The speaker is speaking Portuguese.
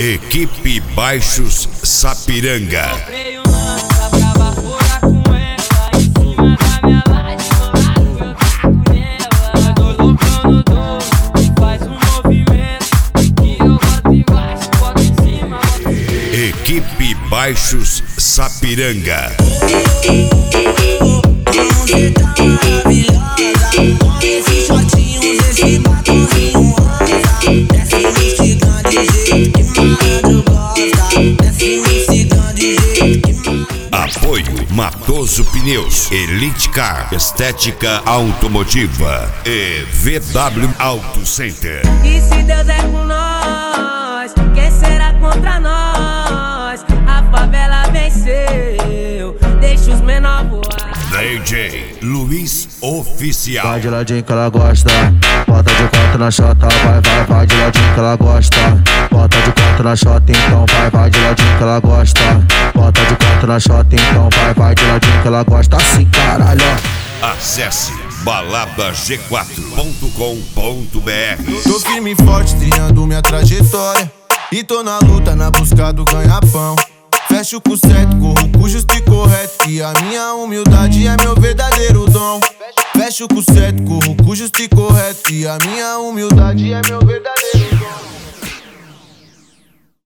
Equipe Baixos Sapiranga. Comprei um lance pra acabar fora com ela. Em cima da minha laje, mano, eu taco nela. Tô loucão no doce, faz um movimento que eu boto embaixo, boto em cima, boto em cima. Equipe Baixos Sapiranga. Você tá maravilhosa, com esses shotinhos, esse batonzinho rosa. Desce instigando de jeito que malandro gosta. Desce instigando de jeito que malandro. Apoio Matoso Pneus, Elite Car, Estética Automotiva e VW Auto Center. E se Deus é com nós, quem será contra nós? A favela venceu, deixa os menor voar. DJ Luiz Oficial. Vai de ladinho que ela gosta, bota de quatro na chota, vai de ladinho que ela gosta. Bota de quatro na chota, então vai de ladinho que ela gosta. Bota de quatro na chota, então vai de ladinho que ela gosta. Assim, caralho. Acesse baladag4.com.br. Tô firme e forte, trilhando minha trajetória. E tô na luta, na busca do ganha-pão. Fecho com certo, corro com justo e correto. E a minha humildade é meu verdadeiro dom. Fecho com certo, corro com justo e correto. E a minha humildade é meu verdadeiro dom.